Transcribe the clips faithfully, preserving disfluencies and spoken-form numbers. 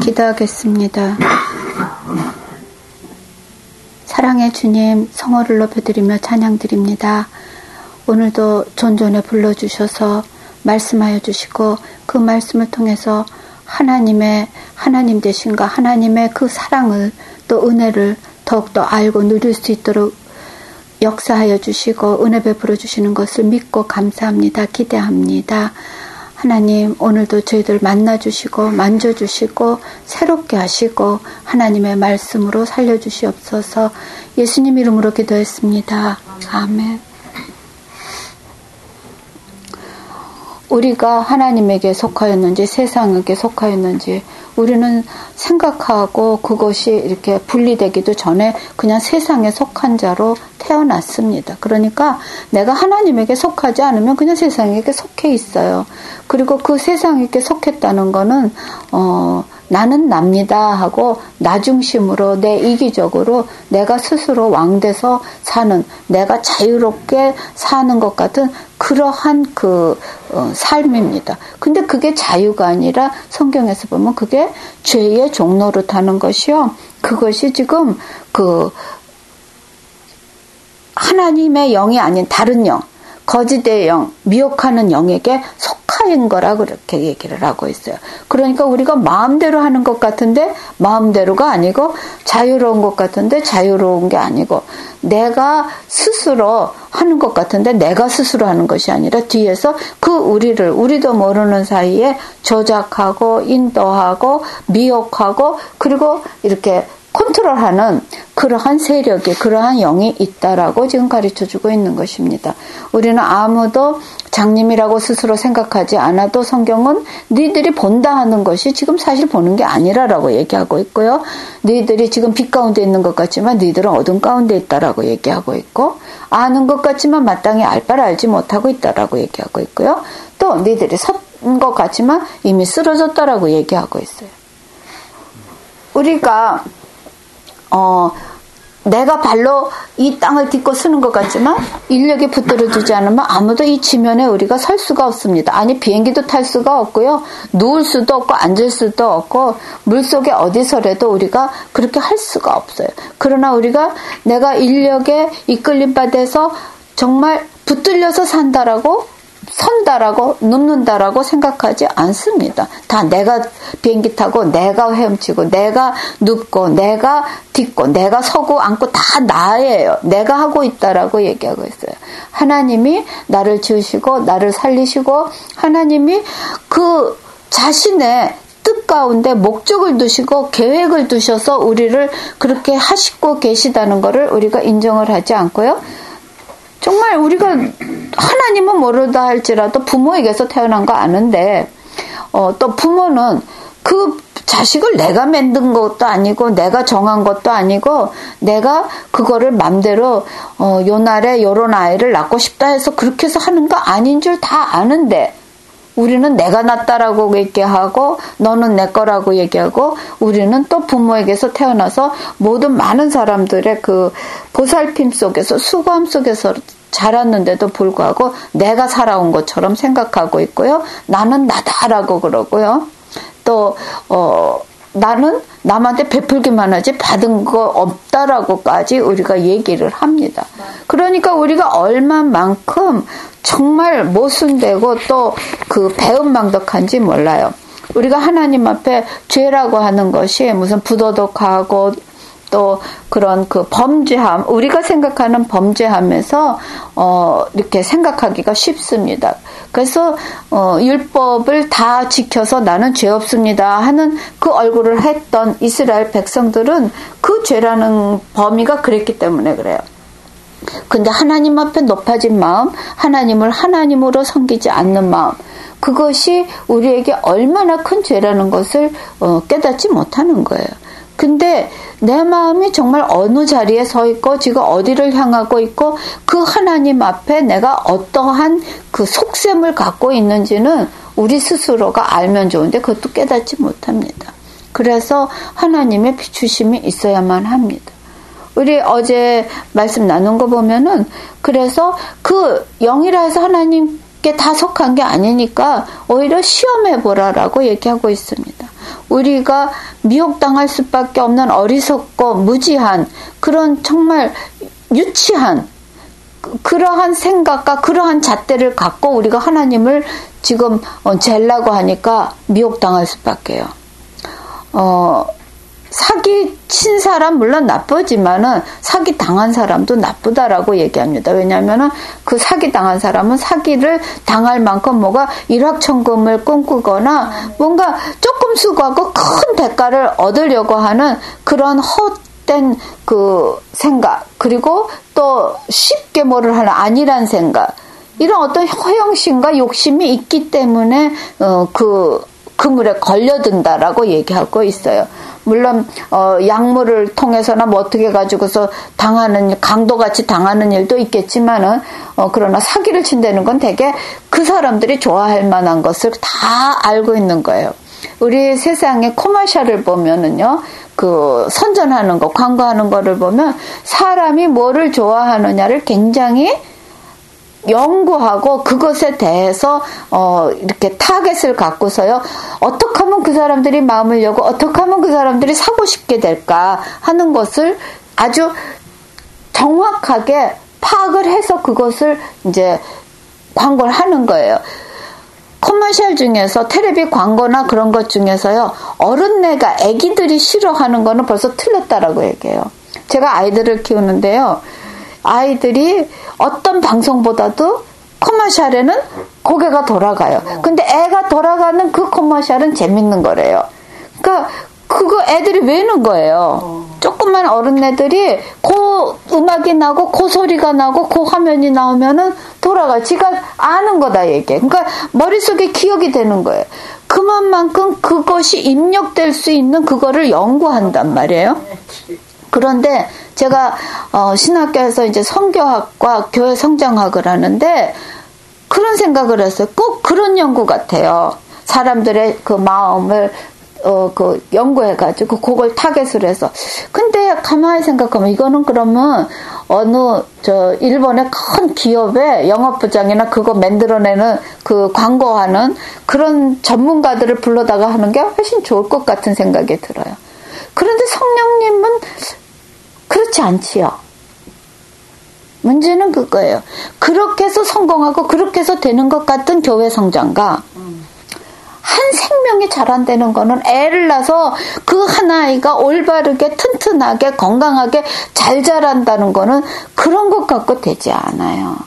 기도하겠습니다. 사랑의 주님, 성호를 높여드리며 찬양드립니다. 오늘도 존존에 불러주셔서 말씀하여 주시고 그 말씀을 통해서 하나님의 하나님 되신가 하나님의 그 사랑을 또 은혜를 더욱더 알고 누릴 수 있도록 역사하여 주시고 은혜 베풀어 주시는 것을 믿고 감사합니다. 기대합니다. 하나님, 오늘도 저희들 만나주시고 만져주시고 새롭게 하시고 하나님의 말씀으로 살려주시옵소서. 예수님 이름으로 기도했습니다. 아멘. 우리가 하나님에게 속하였는지 세상에게 속하였는지 우리는 생각하고 그것이 이렇게 분리되기도 전에 그냥 세상에 속한 자로 태어났습니다. 그러니까 내가 하나님에게 속하지 않으면 그냥 세상에게 속해 있어요. 그리고 그 세상에게 속했다는 거는 어, 나는 납니다 하고 나 중심으로 내 이기적으로 내가 스스로 왕돼서 사는, 내가 자유롭게 사는 것 같은 그러한 그 어, 삶입니다. 근데 그게 자유가 아니라 성경에서 보면 그게 죄의 종노릇하는 것이요. 그것이 지금 그 하나님의 영이 아닌 다른 영, 거짓의 영, 미혹하는 영에게 속하인 거라고 그렇게 얘기를 하고 있어요. 그러니까 우리가 마음대로 하는 것 같은데 마음대로가 아니고 자유로운 것 같은데 자유로운 게 아니고 내가 스스로 하는 것 같은데 내가 스스로 하는 것이 아니라 뒤에서 그 우리를 우리도 모르는 사이에 조작하고 인도하고 미혹하고 그리고 이렇게 컨트롤하는 그러한 세력이, 그러한 영이 있다라고 지금 가르쳐주고 있는 것입니다. 우리는 아무도 장님이라고 스스로 생각하지 않아도 성경은 너희들이 본다 하는 것이 지금 사실 보는 게 아니라라고 얘기하고 있고요. 너희들이 지금 빛 가운데 있는 것 같지만 너희들은 어둠 가운데 있다라고 얘기하고 있고, 아는 것 같지만 마땅히 알 바를 알지 못하고 있다라고 얘기하고 있고요. 또 너희들이 선 것 같지만 이미 쓰러졌다라고 얘기하고 있어요. 우리가 어, 내가 발로 이 땅을 딛고 서는 것 같지만 인력이 붙들어주지 않으면 아무도 이 지면에 우리가 설 수가 없습니다. 아니 비행기도 탈 수가 없고요. 누울 수도 없고 앉을 수도 없고 물속에 어디서라도 우리가 그렇게 할 수가 없어요. 그러나 우리가 내가 인력에 이끌림 받아서 정말 붙들려서 산다라고 선다라고 눕는다라고 생각하지 않습니다. 다 내가 비행기 타고 내가 헤엄치고 내가 눕고 내가 딛고 내가 서고 앉고 다 나예요. 내가 하고 있다라고 얘기하고 있어요. 하나님이 나를 지으시고 나를 살리시고 하나님이 그 자신의 뜻 가운데 목적을 두시고 계획을 두셔서 우리를 그렇게 하시고 계시다는 것을 우리가 인정을 하지 않고요. 정말 우리가 하나님은 모르다 할지라도 부모에게서 태어난 거 아는데 어, 또 부모는 그 자식을 내가 만든 것도 아니고 내가 정한 것도 아니고 내가 그거를 맘대로 어, 요 날에 요런 아이를 낳고 싶다 해서 그렇게 해서 하는 거 아닌 줄 다 아는데 우리는 내가 낳았다라고 얘기하고 너는 내 거라고 얘기하고 우리는 또 부모에게서 태어나서 모든 많은 사람들의 그 보살핌 속에서 수고함 속에서 자랐는데도 불구하고 내가 살아온 것처럼 생각하고 있고요. 나는 나다라고 그러고요. 또 어, 나는 남한테 베풀기만 하지 받은 거 없다라고까지 우리가 얘기를 합니다. 그러니까 우리가 얼마만큼 정말 모순되고 또 그 배은망덕한지 몰라요. 우리가 하나님 앞에 죄라고 하는 것이 무슨 부도덕하고 또 그런 그 범죄함, 우리가 생각하는 범죄함에서 어 이렇게 생각하기가 쉽습니다. 그래서 어 율법을 다 지켜서 나는 죄 없습니다 하는 그 얼굴을 했던 이스라엘 백성들은 그 죄라는 범위가 그랬기 때문에 그래요. 근데 하나님 앞에 높아진 마음, 하나님을 하나님으로 섬기지 않는 마음, 그것이 우리에게 얼마나 큰 죄라는 것을 어, 깨닫지 못하는 거예요. 근데 내 마음이 정말 어느 자리에 서 있고 지금 어디를 향하고 있고 그 하나님 앞에 내가 어떠한 그 속셈을 갖고 있는지는 우리 스스로가 알면 좋은데 그것도 깨닫지 못합니다. 그래서 하나님의 비추심이 있어야만 합니다. 우리 어제 말씀 나눈 거 보면은 그래서 그 영이라 해서 하나님께 다 속한 게 아니니까 오히려 시험해 보라라고 얘기하고 있습니다. 우리가 미혹당할 수밖에 없는 어리석고 무지한 그런 정말 유치한 그러한 생각과 그러한 잣대를 갖고 우리가 하나님을 지금 젤라고 하니까 미혹당할 수밖에요. 어, 사기 친 사람 물론 나쁘지만은 사기 당한 사람도 나쁘다라고 얘기합니다. 왜냐하면은 그 사기 당한 사람은 사기를 당할 만큼 뭐가 일확천금을 꿈꾸거나 뭔가 조금 수고하고 큰 대가를 얻으려고 하는 그런 헛된 그 생각, 그리고 또 쉽게 뭐를 하는 안일한 생각, 이런 어떤 허영심과 욕심이 있기 때문에 어, 그 그물에 걸려든다라고 얘기하고 있어요. 물론 어, 약물을 통해서나 뭐 어떻게 가지고서 당하는, 강도같이 당하는 일도 있겠지만은 어, 그러나 사기를 친다는 건 되게 그 사람들이 좋아할 만한 것을 다 알고 있는 거예요. 우리 세상에 코마샬을 보면은요, 그 선전하는 거, 광고하는 거를 보면 사람이 뭐를 좋아하느냐를 굉장히 연구하고 그것에 대해서 어 이렇게 타겟을 갖고서요, 어떻게 하면 그 사람들이 마음을 열고 어떻게 하면 그 사람들이 사고 싶게 될까 하는 것을 아주 정확하게 파악을 해서 그것을 이제 광고를 하는 거예요. 커머셜 중에서 텔레비 광고나 그런 것 중에서요, 어른네가 아기들이 싫어하는 거는 벌써 틀렸다라고 얘기해요. 제가 아이들을 키우는데요, 아이들이 어떤 방송보다도 커머셜에는 고개가 돌아가요. 근데 애가 돌아가는 그 커머셜은 재밌는 거래요. 그러니까 그거 애들이 외는 거예요. 조그만 어른애들이 그 음악이 나고 그 소리가 나고 그 화면이 나오면은 돌아가. 지가 아는 거다 얘기해. 그러니까 머릿속에 기억이 되는 거예요. 그만큼 그것이 입력될 수 있는 그거를 연구한단 말이에요. 그런데 제가 어, 신학교에서 이제 선교학과 교회 성장학을 하는데 그런 생각을 했어요. 꼭 그런 연구 같아요. 사람들의 그 마음을 어, 그 연구해가지고 그걸 타겟을 해서. 근데 가만히 생각하면 이거는 그러면 어느 저 일본의 큰 기업의 영업부장이나 그거 만들어내는 그 광고하는 그런 전문가들을 불러다가 하는 게 훨씬 좋을 것 같은 생각이 들어요. 그런데 성령님은 그렇지 않지요. 문제는 그거예요. 그렇게 해서 성공하고 그렇게 해서 되는 것 같은 교회 성장과 한 생명이 자란다는 거는 애를 낳아서 그 한 아이가 올바르게 튼튼하게 건강하게 잘 자란다는 거는 그런 것 갖고 되지 않아요.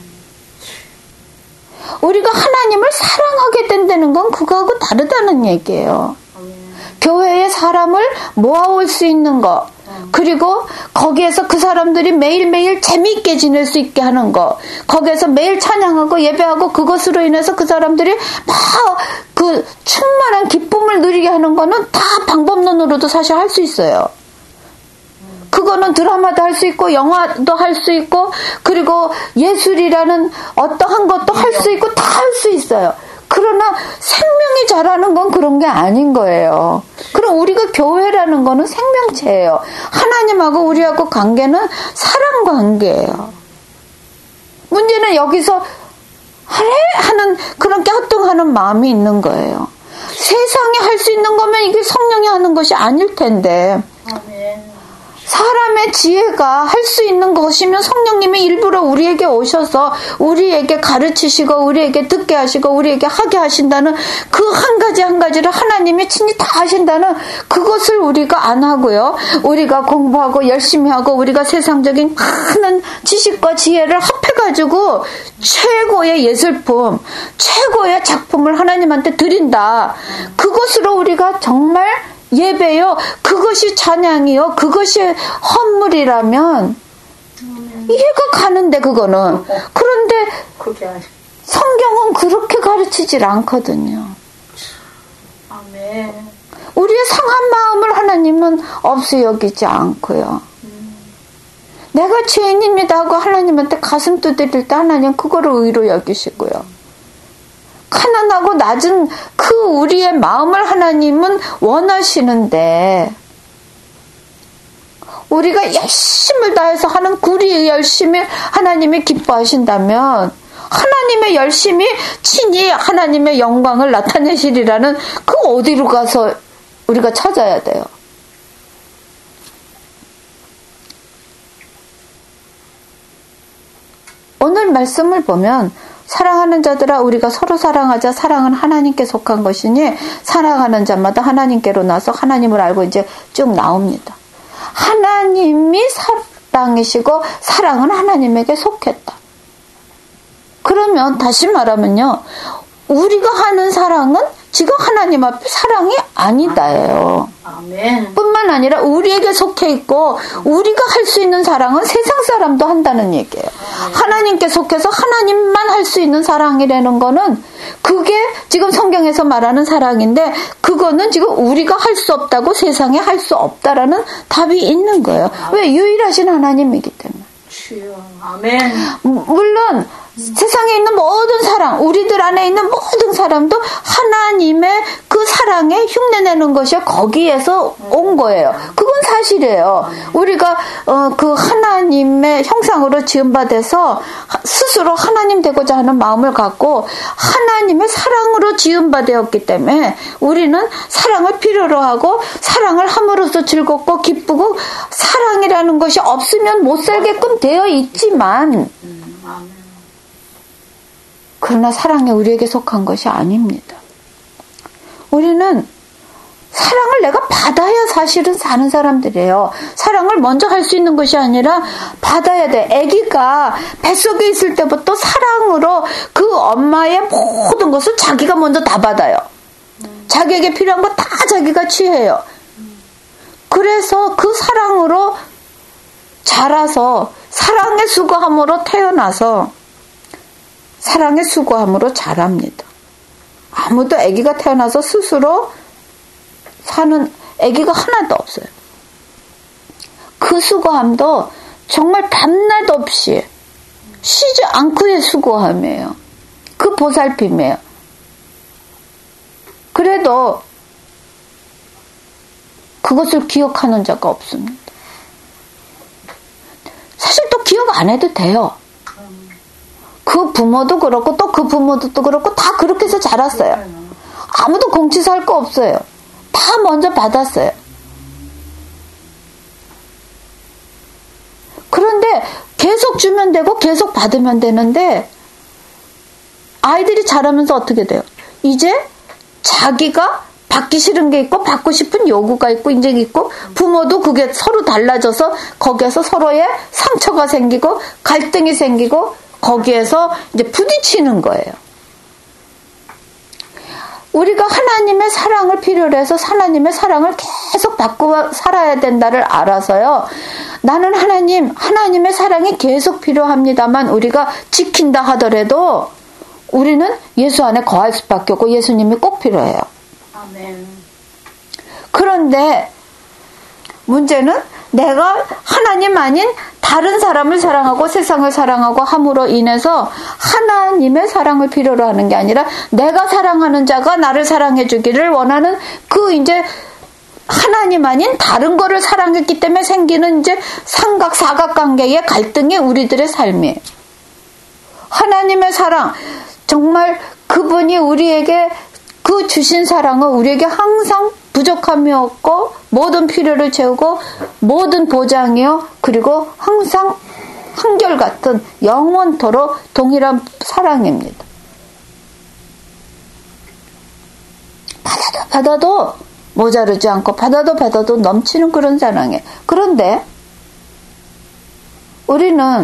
우리가 하나님을 사랑하게 된다는 건 그거하고 다르다는 얘기예요. 교회에 사람을 모아올 수 있는 거, 그리고 거기에서 그 사람들이 매일매일 재미있게 지낼 수 있게 하는 거, 거기에서 매일 찬양하고 예배하고 그것으로 인해서 그 사람들이 막 그 충만한 기쁨을 누리게 하는 거는 다 방법론으로도 사실 할 수 있어요. 그거는 드라마도 할 수 있고 영화도 할 수 있고 그리고 예술이라는 어떠한 것도 할 수 있고 다 할 수 있어요. 그러나 생명이 자라는 건 그런 게 아닌 거예요. 그럼 우리가 교회라는 거는 생명체예요. 하나님하고 우리하고 관계는 사랑 관계예요. 문제는 여기서 하래 하는 그런 갸우뚱하는 마음이 있는 거예요. 세상에 할 수 있는 거면 이게 성령이 하는 것이 아닐 텐데. 아멘. 사람의 지혜가 할 수 있는 것이면 성령님이 일부러 우리에게 오셔서 우리에게 가르치시고 우리에게 듣게 하시고 우리에게 하게 하신다는 그 한 가지 한 가지를 하나님이 친히 다 하신다는 그것을 우리가 안 하고요. 우리가 공부하고 열심히 하고 우리가 세상적인 많은 지식과 지혜를 합해가지고 최고의 예술품, 최고의 작품을 하나님한테 드린다. 그것으로 우리가 정말 예배요, 그것이 찬양이요, 그것이 헌물이라면 이해가 가는데 그거는. 그런데 성경은 그렇게 가르치질 않거든요. 아멘. 우리의 상한 마음을 하나님은 없이 여기지 않고요. 음. 내가 죄인입니다 하고 하나님한테 가슴 두드릴 때 하나님 그거를 의로 여기시고요. 가난하고 낮은 그 우리의 마음을 하나님은 원하시는데 우리가 열심을 다해서 하는 우리의 열심을 하나님이 기뻐하신다면 하나님의 열심이 친히 하나님의 영광을 나타내시리라는 그 어디로 가서 우리가 찾아야 돼요. 오늘 말씀을 보면 사랑하는 자들아 우리가 서로 사랑하자. 사랑은 하나님께 속한 것이니 사랑하는 자마다 하나님께로 나서 하나님을 알고 이제 쭉 나옵니다. 하나님이 사랑이시고 사랑은 하나님에게 속했다. 그러면 다시 말하면요. 우리가 하는 사랑은 지금 하나님 앞에 사랑이 아니다예요. 아멘. 뿐만 아니라 우리에게 속해 있고 우리가 할 수 있는 사랑은 세상 사람도 한다는 얘기예요. 아멘. 하나님께 속해서 하나님만 할 수 있는 사랑이라는 거는 그게 지금 성경에서 말하는 사랑인데 그거는 지금 우리가 할 수 없다고 세상에 할 수 없다라는 답이 있는 거예요. 아멘. 왜? 유일하신 하나님이기 때문에. 주여. 아멘. 물론 세상에 있는 모든 사랑, 우리들 안에 있는 모든 사람도 하나님의 그 사랑에 흉내내는 것이 거기에서 온 거예요. 그건 사실이에요. 우리가 어, 그 하나님의 형상으로 지음받아서 스스로 하나님 되고자 하는 마음을 갖고 하나님의 사랑으로 지음받았기 때문에 우리는 사랑을 필요로 하고 사랑을 함으로써 즐겁고 기쁘고 사랑이라는 것이 없으면 못 살게끔 되어 있지만 그러나 사랑이 우리에게 속한 것이 아닙니다. 우리는 사랑을 내가 받아야 사실은 사는 사람들이에요. 사랑을 먼저 할 수 있는 것이 아니라 받아야 돼. 아기가 뱃속에 있을 때부터 사랑으로 그 엄마의 모든 것을 자기가 먼저 다 받아요. 자기에게 필요한 거 다 자기가 취해요. 그래서 그 사랑으로 자라서 사랑의 수고함으로 태어나서 사랑의 수고함으로 자랍니다. 아무도 아기가 태어나서 스스로 사는 아기가 하나도 없어요. 그 수고함도 정말 밤낮 없이 쉬지 않고의 수고함이에요. 그 보살핌이에요. 그래도 그것을 기억하는 자가 없습니다. 사실 또 기억 안 해도 돼요. 그 부모도 그렇고 또 그 부모도 또 그렇고 다 그렇게 해서 자랐어요. 아무도 공치사 할 거 없어요. 다 먼저 받았어요. 그런데 계속 주면 되고 계속 받으면 되는데 아이들이 자라면서 어떻게 돼요? 이제 자기가 받기 싫은 게 있고 받고 싶은 요구가 있고 이제 있고 부모도 그게 서로 달라져서 거기에서 서로의 상처가 생기고 갈등이 생기고 거기에서 이제 부딪히는 거예요. 우리가 하나님의 사랑을 필요로 해서 하나님의 사랑을 계속 받고 살아야 된다를 알아서요. 나는 하나님, 하나님의 사랑이 계속 필요합니다만 우리가 지킨다 하더라도 우리는 예수 안에 거할 수밖에 없고 예수님이 꼭 필요해요. 아멘. 그런데 문제는 내가 하나님 아닌 다른 사람을 사랑하고 세상을 사랑하고 함으로 인해서 하나님의 사랑을 필요로 하는 게 아니라 내가 사랑하는 자가 나를 사랑해 주기를 원하는 그 이제 하나님 아닌 다른 거를 사랑했기 때문에 생기는 이제 삼각 사각관계의 갈등이 우리들의 삶이에요. 하나님의 사랑, 정말 그분이 우리에게 그 주신 사랑은 우리에게 항상 부족함이 없고 모든 필요를 채우고 모든 보장이요. 그리고 항상 한결같은 영원토록 동일한 사랑입니다. 받아도 받아도 모자르지 않고 받아도 받아도 넘치는 그런 사랑이에요. 그런데 우리는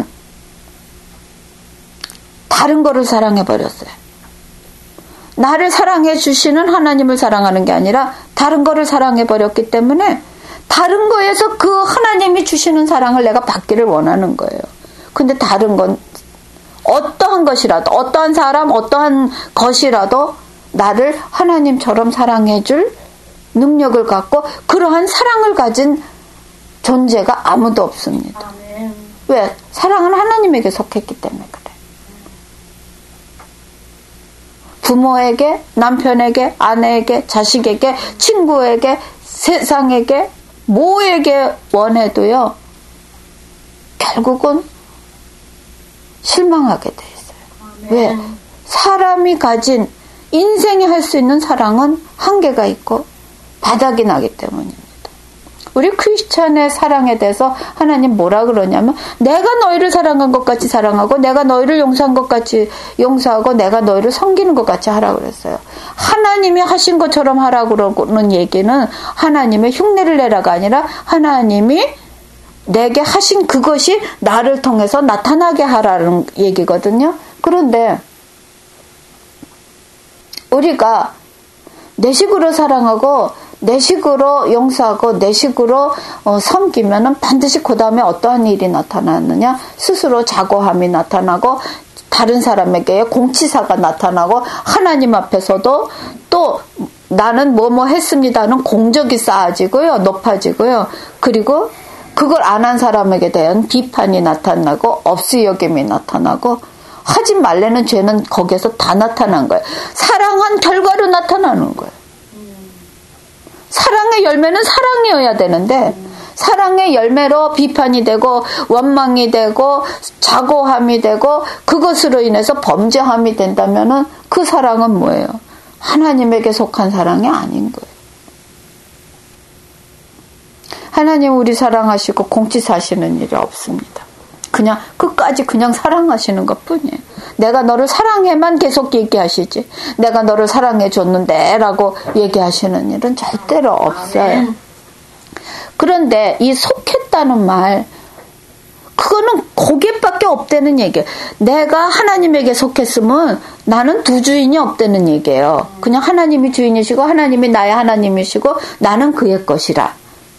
다른 거를 사랑해버렸어요. 나를 사랑해 주시는 하나님을 사랑하는 게 아니라 다른 거를 사랑해 버렸기 때문에 다른 거에서 그 하나님이 주시는 사랑을 내가 받기를 원하는 거예요. 근데 다른 건 어떠한 것이라도 어떠한 사람 어떠한 것이라도 나를 하나님처럼 사랑해 줄 능력을 갖고 그러한 사랑을 가진 존재가 아무도 없습니다. 아멘. 왜? 사랑은 하나님에게 속했기 때문에 그래. 부모에게, 남편에게, 아내에게, 자식에게, 친구에게, 세상에게, 뭐에게 원해도요, 결국은 실망하게 돼 있어요. 왜? 사람이 가진 인생이 할 수 있는 사랑은 한계가 있고 바닥이 나기 때문입니다. 우리 크리스찬의 사랑에 대해서 하나님 뭐라 그러냐면 내가 너희를 사랑한 것 같이 사랑하고 내가 너희를 용서한 것 같이 용서하고 내가 너희를 섬기는 것 같이 하라 그랬어요. 하나님이 하신 것처럼 하라고 그러는 얘기는 하나님의 흉내를 내라가 아니라 하나님이 내게 하신 그것이 나를 통해서 나타나게 하라는 얘기거든요. 그런데 우리가 내 식으로 사랑하고 내 식으로 용서하고 내 식으로 어, 섬기면은 반드시 그 다음에 어떠한 일이 나타나느냐? 스스로 자고함이 나타나고 다른 사람에게 공치사가 나타나고 하나님 앞에서도 또 나는 뭐뭐 했습니다는 공적이 쌓아지고요. 높아지고요. 그리고 그걸 안 한 사람에게 대한 비판이 나타나고 업수여김이 나타나고 하지 말라는 죄는 거기에서 다 나타난 거예요. 사랑한 결과로 나타나는 거예요. 사랑의 열매는 사랑이어야 되는데 사랑의 열매로 비판이 되고 원망이 되고 자고함이 되고 그것으로 인해서 범죄함이 된다면은 그 사랑은 뭐예요? 하나님에게 속한 사랑이 아닌 거예요. 하나님 우리 사랑하시고 공치사시는 일이 없습니다. 그냥 끝까지 그냥 사랑하시는 것뿐이에요. 내가 너를 사랑해만 계속 얘기하시지 내가 너를 사랑해 줬는데 라고 얘기하시는 일은 절대로 없어요. 그런데 이 속했다는 말 그거는 거기밖에 없다는 얘기예요. 내가 하나님에게 속했으면 나는 두 주인이 없다는 얘기예요. 그냥 하나님이 주인이시고 하나님이 나의 하나님이시고 나는 그의 것이라.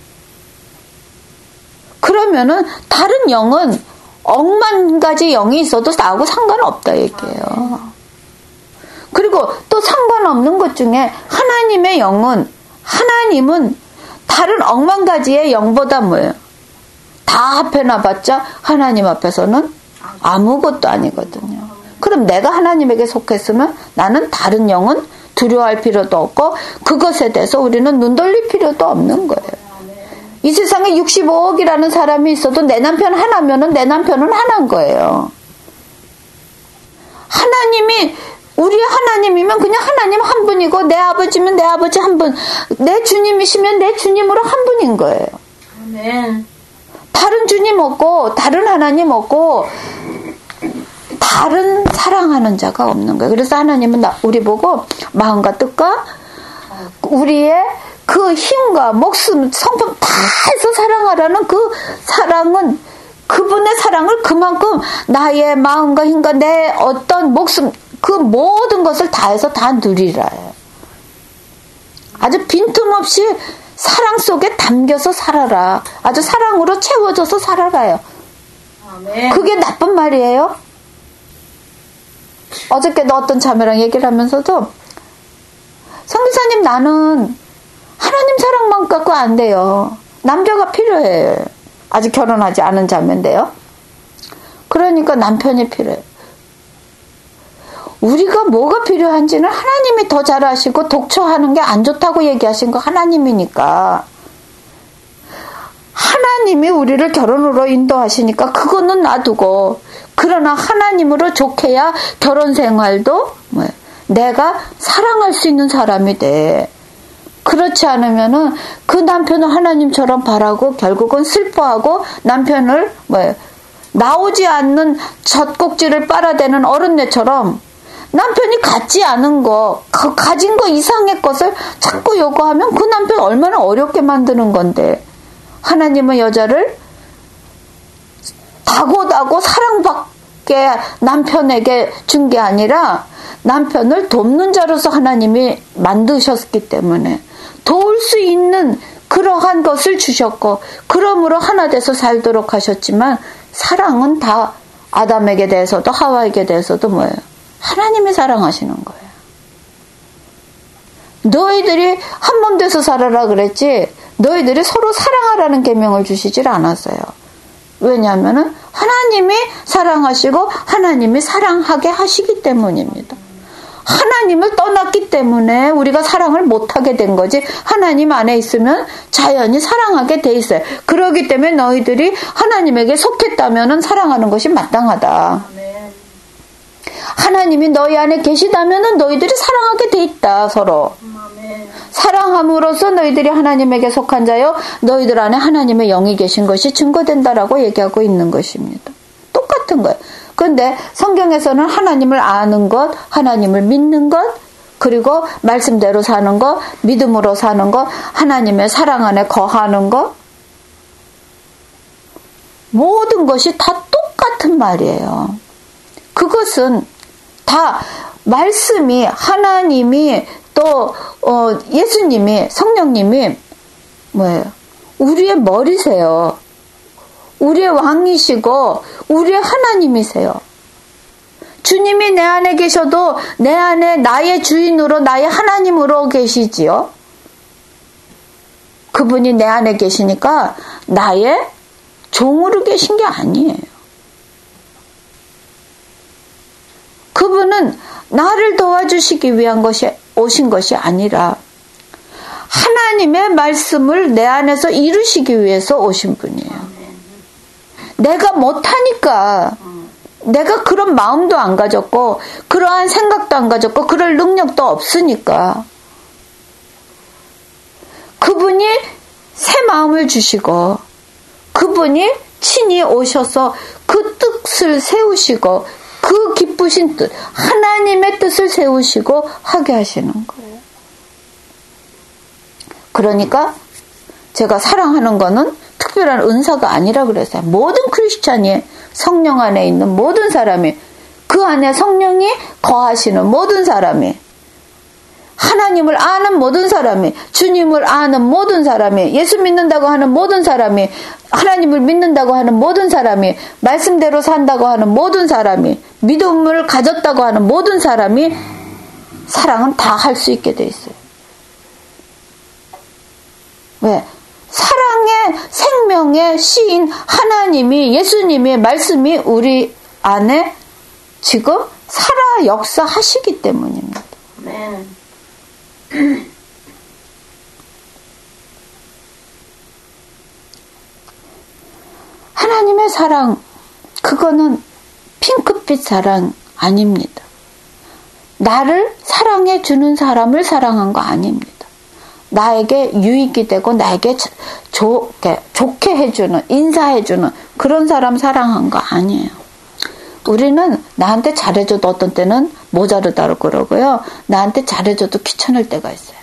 그러면은 다른 영은 억만 가지 영이 있어도 나하고 상관없다 얘기예요. 그리고 또 상관없는 것 중에 하나님의 영은 하나님은 다른 억만 가지의 영보다 뭐예요? 다 합해놔봤자 하나님 앞에서는 아무것도 아니거든요. 그럼 내가 하나님에게 속했으면 나는 다른 영은 두려워할 필요도 없고 그것에 대해서 우리는 눈 돌릴 필요도 없는 거예요. 이 세상에 육십오억이라는 사람이 있어도 내 남편 하나면은 내 남편은 하나인 거예요. 하나님이 우리 하나님이면 그냥 하나님 한 분이고 내 아버지면 내 아버지 한 분, 내 주님이시면 내 주님으로 한 분인 거예요. 아멘. 다른 주님 없고 다른 하나님 없고 다른 사랑하는 자가 없는 거예요. 그래서 하나님은 우리 보고 마음과 뜻과 우리의 그 힘과 목숨, 성품 다 해서 사랑하라는 그 사랑은 그분의 사랑을 그만큼 나의 마음과 힘과 내 어떤 목숨 그 모든 것을 다 해서 다 누리라 해요. 아주 빈틈없이 사랑 속에 담겨서 살아라. 아주 사랑으로 채워져서 살아라요. 아멘. 그게 나쁜 말이에요? 어저께도 어떤 자매랑 얘기를 하면서도 성기사님 나는 하나님 사랑만 갖고 안 돼요. 남자가 필요해. 아직 결혼하지 않은 자매인데요. 그러니까 남편이 필요해. 우리가 뭐가 필요한지는 하나님이 더 잘 아시고 독처하는 게 안 좋다고 얘기하신 거 하나님이니까. 하나님이 우리를 결혼으로 인도하시니까 그거는 놔두고 그러나 하나님으로 좋게 해야 결혼 생활도 뭐야, 내가 사랑할 수 있는 사람이 돼. 그렇지 않으면은 그 남편을 하나님처럼 바라고 결국은 슬퍼하고 남편을 뭐예요? 나오지 않는 젖꼭지를 빨아대는 어른네처럼 남편이 갖지 않은 거, 가진 거 이상의 것을 자꾸 요구하면 그 남편 얼마나 어렵게 만드는 건데 하나님은 여자를 다고다고 사랑받게 남편에게 준 게 아니라 남편을 돕는 자로서 하나님이 만드셨기 때문에 도울 수 있는 그러한 것을 주셨고 그러므로 하나 돼서 살도록 하셨지만 사랑은 다 아담에게 대해서도 하와에게 대해서도 뭐예요? 하나님이 사랑하시는 거예요. 너희들이 한 몸 돼서 살아라 그랬지 너희들이 서로 사랑하라는 계명을 주시질 않았어요. 왜냐하면 하나님이 사랑하시고 하나님이 사랑하게 하시기 때문입니다. 하나님을 떠났기 때문에 우리가 사랑을 못하게 된 거지 하나님 안에 있으면 자연히 사랑하게 돼 있어요. 그렇기 때문에 너희들이 하나님에게 속했다면 사랑하는 것이 마땅하다. 하나님이 너희 안에 계시다면은 너희들이 사랑하게 돼 있다, 서로. 아멘. 사랑함으로써 너희들이 하나님에게 속한 자요, 너희들 안에 하나님의 영이 계신 것이 증거된다라고 얘기하고 있는 것입니다. 똑같은 거예요. 그런데 성경에서는 하나님을 아는 것, 하나님을 믿는 것, 그리고 말씀대로 사는 것, 믿음으로 사는 것, 하나님의 사랑 안에 거하는 것, 모든 것이 다 똑같은 말이에요. 그것은 다 말씀이, 하나님이, 또 어, 예수님이, 성령님이 뭐예요? 우리의 머리세요. 우리의 왕이시고 우리의 하나님이세요. 주님이 내 안에 계셔도 내 안에 나의 주인으로, 나의 하나님으로 계시지요. 그분이 내 안에 계시니까 나의 종으로 계신 게 아니에요. 그분은 나를 도와주시기 위한 것이 오신 것이 아니라 하나님의 말씀을 내 안에서 이루시기 위해서 오신 분이에요. 내가 못하니까, 내가 그런 마음도 안 가졌고 그러한 생각도 안 가졌고 그럴 능력도 없으니까 그분이 새 마음을 주시고 그분이 친히 오셔서 그 뜻을 세우시고 그 기쁘신 뜻, 하나님의 뜻을 세우시고 하게 하시는 거예요. 그러니까 제가 사랑하는 거는 특별한 은사가 아니라 그랬어요. 모든 크리스찬이, 성령 안에 있는 모든 사람이, 그 안에 성령이 거하시는 모든 사람이, 하나님을 아는 모든 사람이, 주님을 아는 모든 사람이, 예수 믿는다고 하는 모든 사람이, 하나님을 믿는다고 하는 모든 사람이, 말씀대로 산다고 하는 모든 사람이, 믿음을 가졌다고 하는 모든 사람이 사랑은 다 할 수 있게 돼 있어요. 왜? 사랑의 생명의 시인 하나님이, 예수님의 말씀이 우리 안에 지금 살아 역사하시기 때문입니다. 네. 하나님의 사랑, 그거는 핑크빛 사랑 아닙니다. 나를 사랑해 주는 사람을 사랑한 거 아닙니다. 나에게 유익이 되고 나에게 좋게, 좋게 해주는, 인사해주는 그런 사람 사랑한 거 아니에요. 우리는 나한테 잘해줘도 어떤 때는 모자르다고 그러고요. 나한테 잘해줘도 귀찮을 때가 있어요.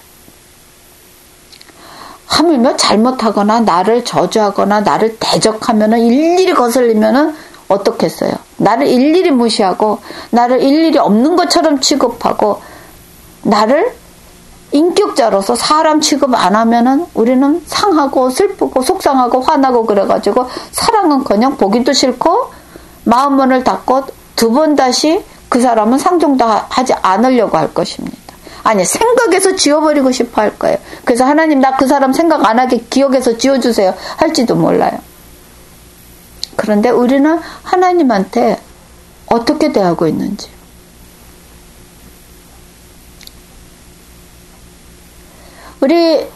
하물며 잘못하거나 나를 저주하거나 나를 대적하면은 일일이 거슬리면은 어떻겠어요? 나를 일일이 무시하고 나를 일일이 없는 것처럼 취급하고 나를 인격자로서 사람 취급 안 하면은 우리는 상하고 슬프고 속상하고 화나고 그래가지고 사랑은커녕 보기도 싫고 마음문을 닫고 두 번 다시 그 사람은 상종도 하지 않으려고 할 것입니다. 아니, 생각에서 지워버리고 싶어 할 거예요. 그래서 하나님, 나 그 사람 생각 안 하게 기억해서 지워주세요 할지도 몰라요. 그런데 우리는 하나님한테 어떻게 대하고 있는지, 우리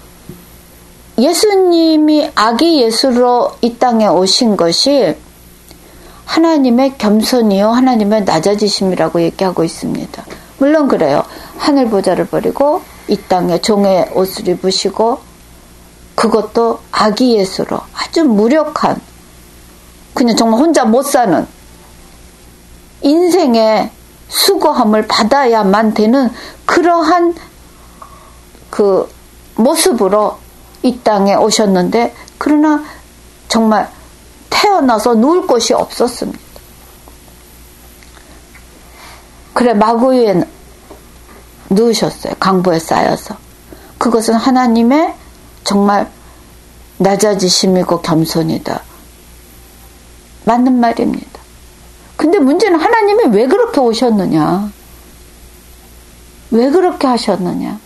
예수님이 아기 예수로 이 땅에 오신 것이 하나님의 겸손이요 하나님의 낮아지심이라고 얘기하고 있습니다. 물론 그래요. 하늘 보좌를 버리고 이 땅에 종의 옷을 입으시고, 그것도 아기 예수로 아주 무력한, 그냥 정말 혼자 못 사는 인생의 수고함을 받아야만 되는 그러한 그 모습으로 이 땅에 오셨는데, 그러나 정말 태어나서 누울 곳이 없었습니다. 그래 마구에 누우셨어요. 강보에 쌓여서. 그것은 하나님의 정말 낮아지심이고 겸손이다. 맞는 말입니다. 근데 문제는 하나님이 왜 그렇게 오셨느냐? 왜 그렇게 하셨느냐?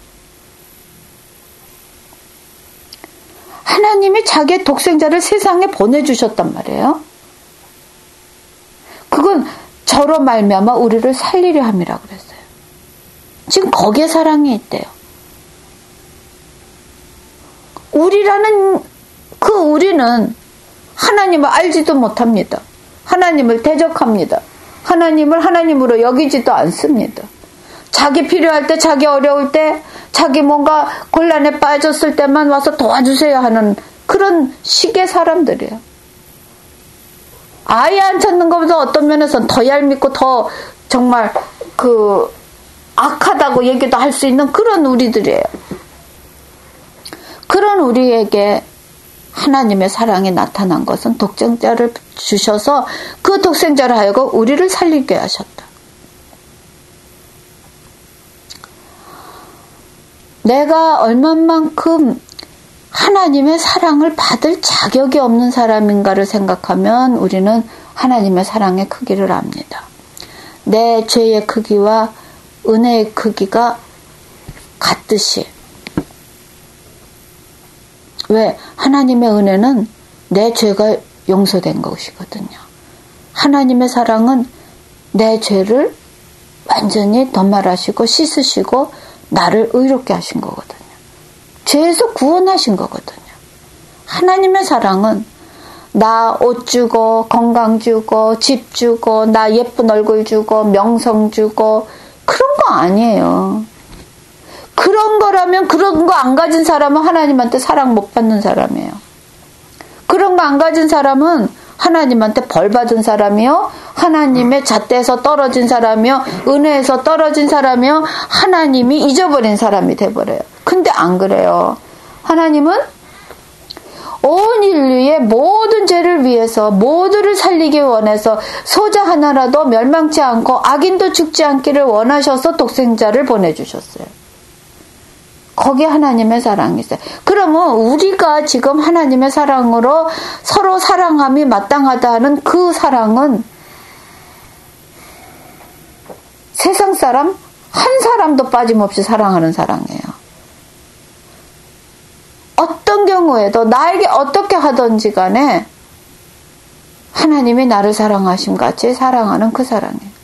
하나님이 자기의 독생자를 세상에 보내주셨단 말이에요. 그건 저로 말미암아 우리를 살리려 함이라 그랬어요. 지금 거기에 사랑이 있대요. 우리라는 그 우리는 하나님을 알지도 못합니다. 하나님을 대적합니다. 하나님을 하나님으로 여기지도 않습니다. 자기 필요할 때, 자기 어려울 때, 자기 뭔가 곤란에 빠졌을 때만 와서 도와주세요 하는 그런 식의 사람들이에요. 아예 안 찾는 것보다 어떤 면에서는 더 얄밉고 더 정말 그 악하다고 얘기도 할 수 있는 그런 우리들이에요. 그런 우리에게 하나님의 사랑이 나타난 것은 독생자를 주셔서 그 독생자를 하여금 우리를 살리게 하셨다. 내가 얼마만큼 하나님의 사랑을 받을 자격이 없는 사람인가를 생각하면 우리는 하나님의 사랑의 크기를 압니다. 내 죄의 크기와 은혜의 크기가 같듯이. 왜? 하나님의 은혜는 내 죄가 용서된 것이거든요. 하나님의 사랑은 내 죄를 완전히 덧말하시고 씻으시고 나를 의롭게 하신 거거든요. 죄에서 구원하신 거거든요. 하나님의 사랑은 나 옷 주고 건강 주고 집 주고 나 예쁜 얼굴 주고 명성 주고 그런 거 아니에요. 그런 거라면 그런 거 안 가진 사람은 하나님한테 사랑 못 받는 사람이에요. 그런 거 안 가진 사람은 하나님한테 벌 받은 사람이요, 하나님의 잣대에서 떨어진 사람이요, 은혜에서 떨어진 사람이요, 하나님이 잊어버린 사람이 돼버려요. 근데 안 그래요. 하나님은 온 인류의 모든 죄를 위해서 모두를 살리기 원해서 소자 하나라도 멸망치 않고 악인도 죽지 않기를 원하셔서 독생자를 보내주셨어요. 거기에 하나님의 사랑이 있어요. 그러면 우리가 지금 하나님의 사랑으로 서로 사랑함이 마땅하다 하는 그 사랑은 세상 사람 한 사람도 빠짐없이 사랑하는 사랑이에요. 어떤 경우에도 나에게 어떻게 하든지 간에 하나님이 나를 사랑하심 같이 사랑하는 그 사랑이에요.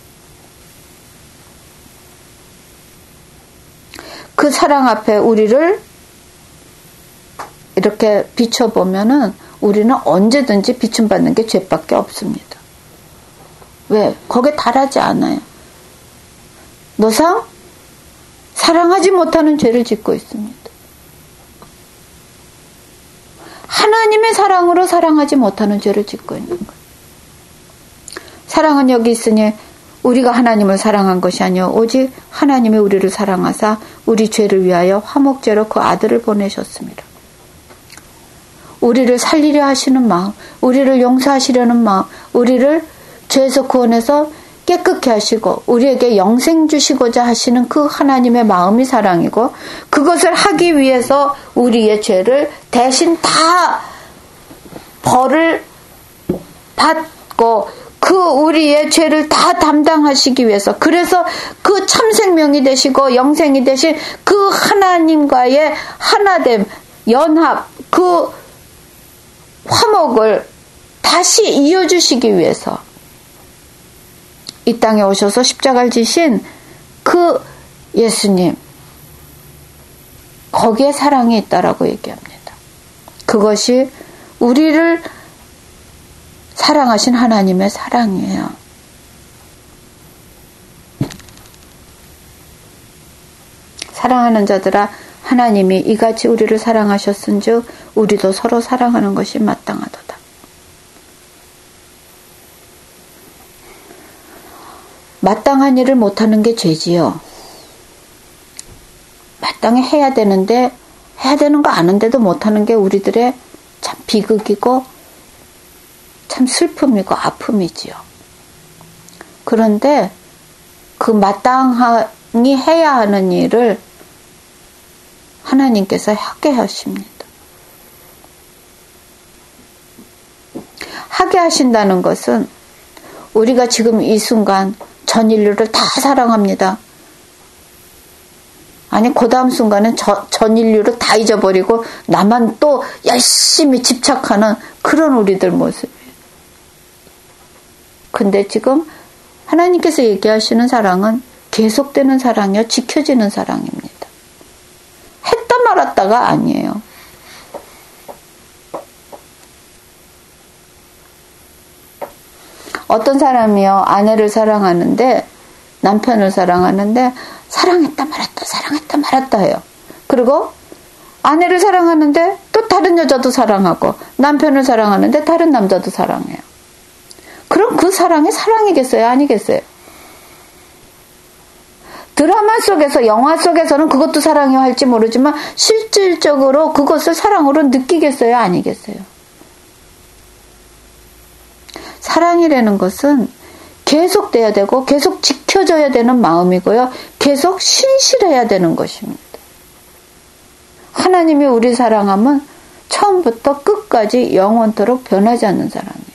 그 사랑 앞에 우리를 이렇게 비춰보면은 우리는 언제든지 비춤받는 게 죄밖에 없습니다. 왜? 거기에 달하지 않아요. 노상 사랑하지 못하는 죄를 짓고 있습니다. 하나님의 사랑으로 사랑하지 못하는 죄를 짓고 있는 거예요. 사랑은 여기 있으니 우리가 하나님을 사랑한 것이 아니요 오직 하나님이 우리를 사랑하사 우리 죄를 위하여 화목제로 그 아들을 보내셨습니다. 우리를 살리려 하시는 마음, 우리를 용서하시려는 마음, 우리를 죄에서 구원해서 깨끗게 하시고 우리에게 영생 주시고자 하시는 그 하나님의 마음이 사랑이고, 그것을 하기 위해서 우리의 죄를 대신 다 벌을 받고 그 우리의 죄를 다 담당하시기 위해서, 그래서 그 참생명이 되시고 영생이 되신 그 하나님과의 하나됨, 연합, 그 화목을 다시 이어주시기 위해서 이 땅에 오셔서 십자가를 지신 그 예수님, 거기에 사랑이 있다라고 얘기합니다. 그것이 우리를 사랑하신 하나님의 사랑이에요. 사랑하는 자들아, 하나님이 이같이 우리를 사랑하셨은즉 우리도 서로 사랑하는 것이 마땅하도다. 마땅한 일을 못하는 게 죄지요. 마땅히 해야 되는데 해야 되는 거 아는데도 못하는 게 우리들의 참 비극이고 참 슬픔이고 아픔이지요. 그런데 그 마땅히 해야 하는 일을 하나님께서 하게 하십니다. 하게 하신다는 것은 우리가 지금 이 순간 전 인류를 다 사랑합니다. 아니 그 다음 순간은 저, 전 인류를 다 잊어버리고 나만 또 열심히 집착하는 그런 우리들 모습이에요. 근데 지금 하나님께서 얘기하시는 사랑은 계속되는 사랑이요, 지켜지는 사랑입니다. 했다 말았다가 아니에요. 어떤 사람이요, 아내를 사랑하는데, 남편을 사랑하는데, 사랑했다 말았다, 사랑했다 말았다 해요. 그리고 아내를 사랑하는데 또 다른 여자도 사랑하고, 남편을 사랑하는데 다른 남자도 사랑해요. 그럼 그 사랑이 사랑이겠어요? 아니겠어요? 드라마 속에서, 영화 속에서는 그것도 사랑이 할지 모르지만 실질적으로 그것을 사랑으로 느끼겠어요? 아니겠어요? 사랑이라는 것은 계속돼야 되고 계속 지켜줘야 되는 마음이고요. 계속 신실해야 되는 것입니다. 하나님이 우리 사랑하면 처음부터 끝까지 영원토록 변하지 않는 사랑이에요.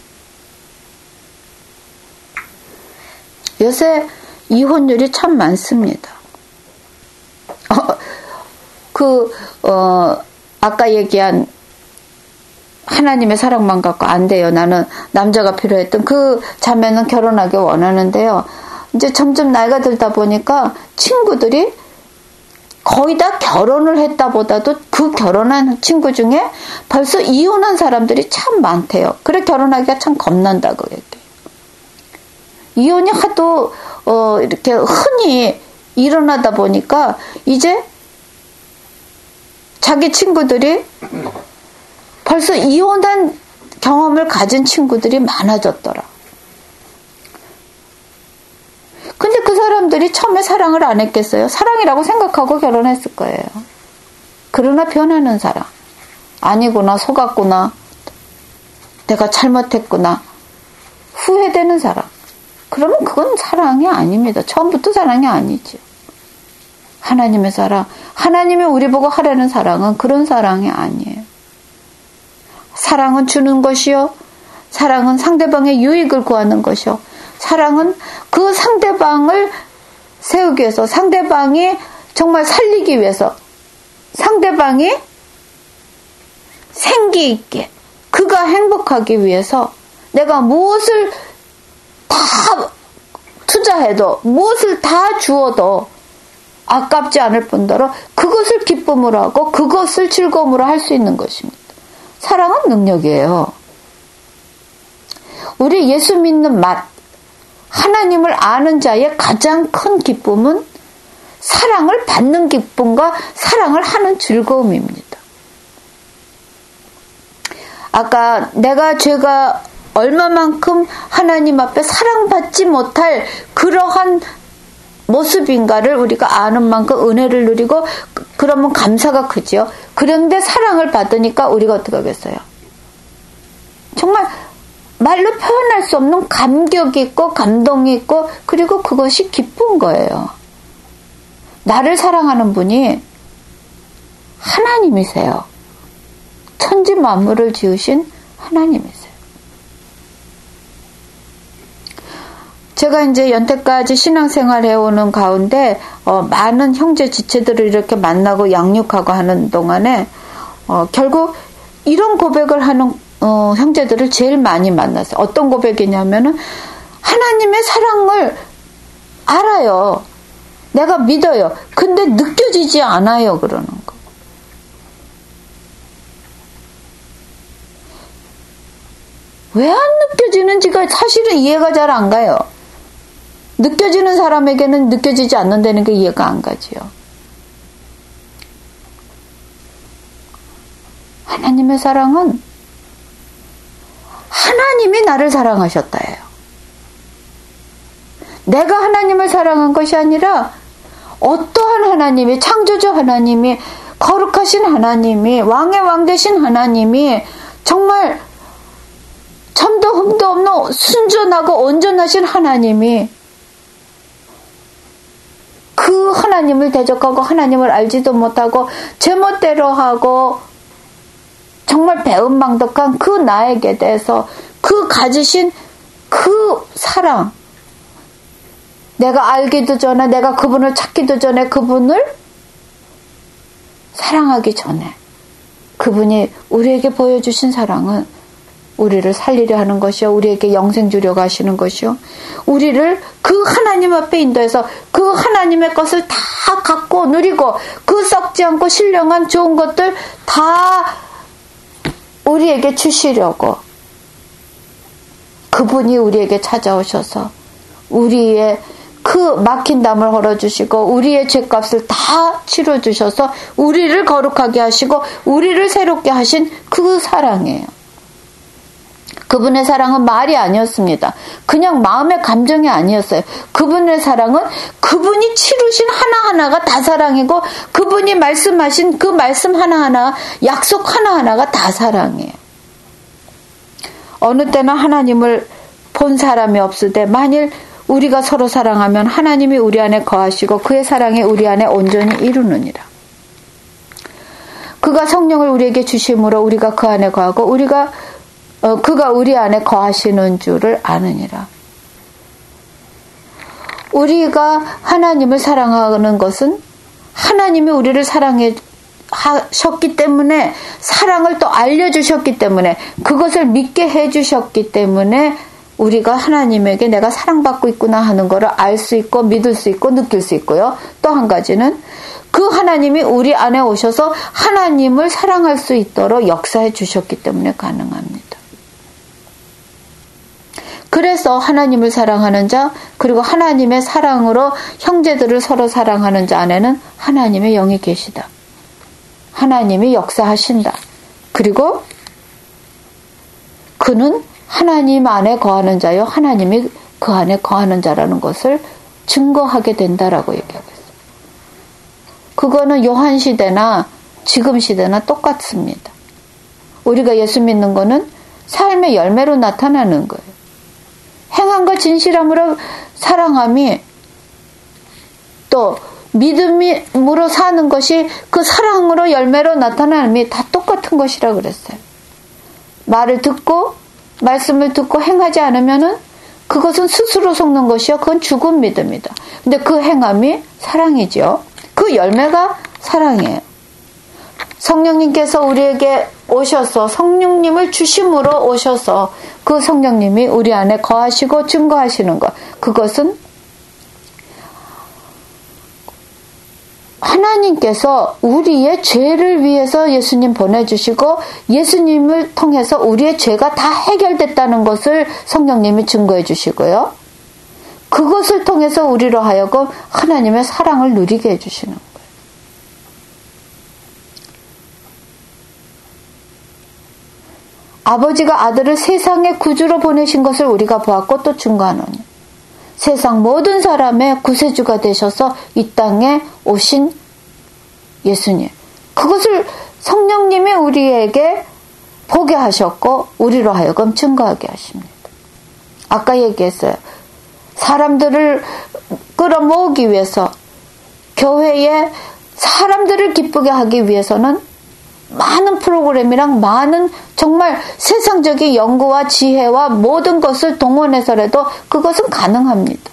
요새 이혼율이 참 많습니다. 어, 그, 어, 아까 얘기한 하나님의 사랑만 갖고 안 돼요. 나는 남자가 필요했던 그 자매는 결혼하기 원하는데요. 이제 점점 나이가 들다 보니까 친구들이 거의 다 결혼을 했다 보다도 그 결혼한 친구 중에 벌써 이혼한 사람들이 참 많대요. 그래 결혼하기가 참 겁난다고 얘기해요. 이혼이 하도 어, 이렇게 흔히 일어나다 보니까 이제 자기 친구들이 벌써 이혼한 경험을 가진 친구들이 많아졌더라. 근데 그 사람들이 처음에 사랑을 안 했겠어요? 사랑이라고 생각하고 결혼했을 거예요. 그러나 변하는 사랑. 아니구나, 속았구나, 내가 잘못했구나, 후회되는 사랑. 그러면 그건 사랑이 아닙니다. 처음부터 사랑이 아니죠. 하나님의 사랑, 하나님이 우리 보고 하라는 사랑은 그런 사랑이 아니에요. 사랑은 주는 것이요, 사랑은 상대방의 유익을 구하는 것이요, 사랑은 그 상대방을 세우기 위해서, 상대방이 정말 살리기 위해서, 상대방이 생기 있게, 그가 행복하기 위해서 내가 무엇을 다 투자해도, 무엇을 다 주어도 아깝지 않을 뿐더러 그것을 기쁨으로 하고 그것을 즐거움으로 할 수 있는 것입니다. 사랑은 능력이에요. 우리 예수 믿는 맛, 하나님을 아는 자의 가장 큰 기쁨은 사랑을 받는 기쁨과 사랑을 하는 즐거움입니다. 아까 내가 죄가 얼마만큼 하나님 앞에 사랑받지 못할 그러한 모습인가를 우리가 아는 만큼 은혜를 누리고, 그러면 감사가 크죠. 그런데 사랑을 받으니까 우리가 어떻게 하겠어요? 정말 말로 표현할 수 없는 감격이 있고 감동이 있고, 그리고 그것이 기쁜 거예요. 나를 사랑하는 분이 하나님이세요. 천지 만물을 지으신 하나님이세요. 제가 이제 연태까지 신앙생활 해오는 가운데 어, 많은 형제 지체들을 이렇게 만나고 양육하고 하는 동안에 어, 결국 이런 고백을 하는 어, 형제들을 제일 많이 만났어요. 어떤 고백이냐면은 하나님의 사랑을 알아요. 내가 믿어요. 근데 느껴지지 않아요. 그러는 거. 왜 안 느껴지는지가 사실은 이해가 잘 안 가요. 느껴지는 사람에게는 느껴지지 않는다는 게 이해가 안 가지요. 하나님의 사랑은 하나님이 나를 사랑하셨다예요. 내가 하나님을 사랑한 것이 아니라 어떠한 하나님이, 창조주 하나님이, 거룩하신 하나님이, 왕의 왕 되신 하나님이, 정말 점도 흠도 없는 순전하고 온전하신 하나님이 그 하나님을 대적하고 하나님을 알지도 못하고 제멋대로 하고 정말 배은망덕한 그 나에게 대해서 그 가지신 그 사랑, 내가 알기도 전에, 내가 그분을 찾기도 전에 그분을 사랑하기 전에 그분이 우리에게 보여주신 사랑은 우리를 살리려 하는 것이요, 우리에게 영생 주려고 하시는 것이요, 우리를 그 하나님 앞에 인도해서 그 하나님의 것을 다 갖고 누리고 그 썩지 않고 신령한 좋은 것들 다 우리에게 주시려고 그분이 우리에게 찾아오셔서 우리의 그 막힌 담을 헐어주시고 우리의 죄값을 다 치러주셔서 우리를 거룩하게 하시고 우리를 새롭게 하신 그 사랑이에요. 그분의 사랑은 말이 아니었습니다. 그냥 마음의 감정이 아니었어요. 그분의 사랑은 그분이 치르신 하나하나가 다 사랑이고 그분이 말씀하신 그 말씀 하나하나, 약속 하나하나가 다 사랑이에요. 어느 때나 하나님을 본 사람이 없으되 만일 우리가 서로 사랑하면 하나님이 우리 안에 거하시고 그의 사랑이 우리 안에 온전히 이루느니라. 그가 성령을 우리에게 주심으로 우리가 그 안에 거하고 우리가 어, 그가 우리 안에 거하시는 줄을 아느니라. 우리가 하나님을 사랑하는 것은 하나님이 우리를 사랑해 하셨기 때문에, 사랑을 또 알려주셨기 때문에, 그것을 믿게 해주셨기 때문에 우리가 하나님에게 내가 사랑받고 있구나 하는 것을 알 수 있고 믿을 수 있고 느낄 수 있고요. 또 한 가지는 그 하나님이 우리 안에 오셔서 하나님을 사랑할 수 있도록 역사해 주셨기 때문에 가능합니다. 그래서 하나님을 사랑하는 자, 그리고 하나님의 사랑으로 형제들을 서로 사랑하는 자 안에는 하나님의 영이 계시다. 하나님이 역사하신다. 그리고 그는 하나님 안에 거하는 자요, 하나님이 그 안에 거하는 자라는 것을 증거하게 된다라고 얘기하고 있어요. 그거는 요한 시대나 지금 시대나 똑같습니다. 우리가 예수 믿는 거는 삶의 열매로 나타나는 거예요. 행함과 진실함으로 사랑함이, 또 믿음으로 사는 것이 그 사랑으로 열매로 나타남이 다 똑같은 것이라 그랬어요. 말을 듣고 말씀을 듣고 행하지 않으면은 그것은 스스로 속는 것이요, 그건 죽은 믿음이다. 근데 그 행함이 사랑이죠. 그 열매가 사랑이에요. 성령님께서 우리에게 오셔서 성령님을 주심으로 오셔서 그 성령님이 우리 안에 거하시고 증거하시는 것, 그것은 하나님께서 우리의 죄를 위해서 예수님 보내주시고 예수님을 통해서 우리의 죄가 다 해결됐다는 것을 성령님이 증거해 주시고요. 그것을 통해서 우리로 하여금 하나님의 사랑을 누리게 해주시는 거예요. 아버지가 아들을 세상의 구주로 보내신 것을 우리가 보았고 또 증거하노니 세상 모든 사람의 구세주가 되셔서 이 땅에 오신 예수님, 그것을 성령님이 우리에게 보게 하셨고 우리로 하여금 증거하게 하십니다. 아까 얘기했어요. 사람들을 끌어모으기 위해서, 교회에 사람들을 기쁘게 하기 위해서는 많은 프로그램이랑 많은 정말 세상적인 연구와 지혜와 모든 것을 동원해서라도 그것은 가능합니다.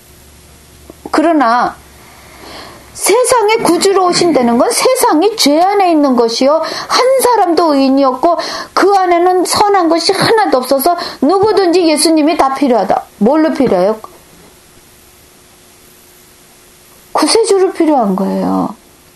그러나 세상에 구주로 오신다는 건 세상이 죄 안에 있는 것이요, 한 사람도 의인이 없고 그 안에는 선한 것이 하나도 없어서 누구든지 예수님이 다 필요하다. 뭘로 필요해요? 구세주로 필요한 거예요.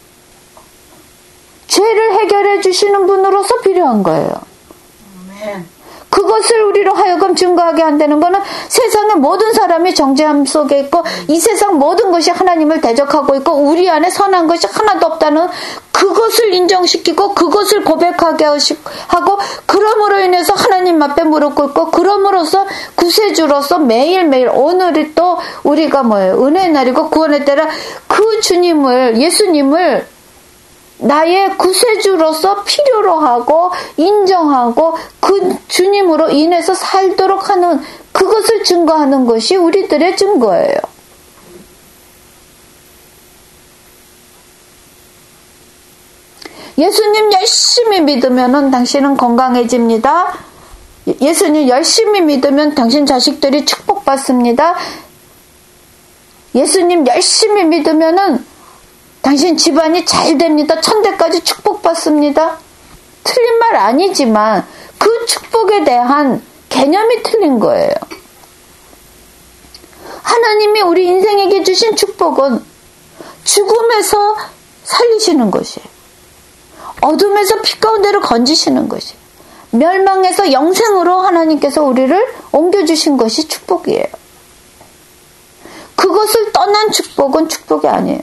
죄를 해결해 주시는 분으로서 필요한 거예요. 아멘. 그것을 우리로 하여금 증거하게 한다는 것은 세상의 모든 사람이 정죄함 속에 있고 이 세상 모든 것이 하나님을 대적하고 있고 우리 안에 선한 것이 하나도 없다는 그것을 인정시키고 그것을 고백하게 하고, 그럼으로 인해서 하나님 앞에 무릎 꿇고 그럼으로써 구세주로서 매일매일, 오늘이 또 우리가 뭐예요? 은혜의 날이고 구원의 때라, 그 주님을, 예수님을 나의 구세주로서 필요로 하고 인정하고 그 주님으로 인해서 살도록 하는, 그것을 증거하는 것이 우리들의 증거예요. 예수님 열심히 믿으면 당신은 건강해집니다. 예수님 열심히 믿으면 당신 자식들이 축복받습니다. 예수님 열심히 믿으면 당신 집안이 잘 됩니다. 천대까지 축복받습니다. 틀린 말 아니지만 그 축복에 대한 개념이 틀린 거예요. 하나님이 우리 인생에게 주신 축복은 죽음에서 살리시는 것이에요. 어둠에서 빛 가운데로 건지시는 것이에요. 멸망에서 영생으로 하나님께서 우리를 옮겨주신 것이 축복이에요. 그것을 떠난 축복은 축복이 아니에요.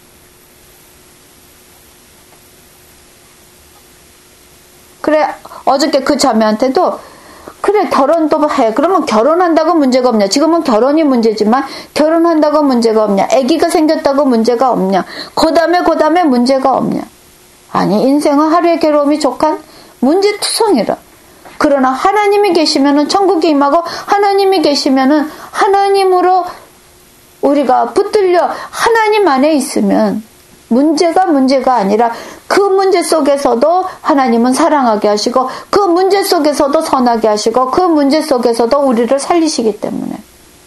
그래, 어저께 그 자매한테도 그래, 결혼도 해. 그러면 결혼한다고 문제가 없냐. 지금은 결혼이 문제지만 결혼한다고 문제가 없냐. 아기가 생겼다고 문제가 없냐. 그 다음에 그 다음에 문제가 없냐. 아니, 인생은 하루의 괴로움이 족한 문제투성이라. 그러나 하나님이 계시면은 천국이 임하고 하나님이 계시면은 하나님으로 우리가 붙들려 하나님 안에 있으면 문제가 문제가 아니라 그 문제 속에서도 하나님은 사랑하게 하시고 그 문제 속에서도 선하게 하시고 그 문제 속에서도 우리를 살리시기 때문에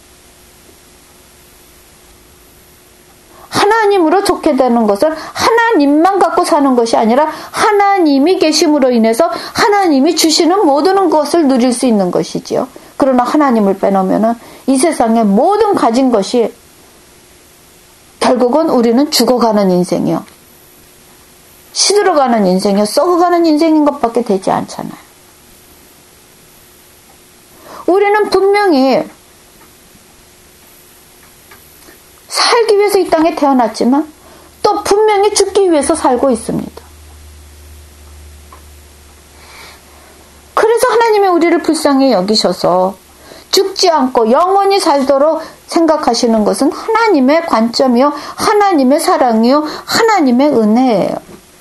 하나님으로 좋게 되는 것은 하나님만 갖고 사는 것이 아니라 하나님이 계심으로 인해서 하나님이 주시는 모든 것을 누릴 수 있는 것이지요. 그러나 하나님을 빼놓으면 이 세상의 모든 가진 것이 결국은 우리는 죽어가는 인생이요. 시들어가는 인생이요. 썩어가는 인생인 것밖에 되지 않잖아요. 우리는 분명히 살기 위해서 이 땅에 태어났지만 또 분명히 죽기 위해서 살고 있습니다. 그래서 하나님이 우리를 불쌍히 여기셔서 죽지 않고 영원히 살도록 생각하시는 것은 하나님의 관점이요, 하나님의 사랑이요, 하나님의 은혜예요.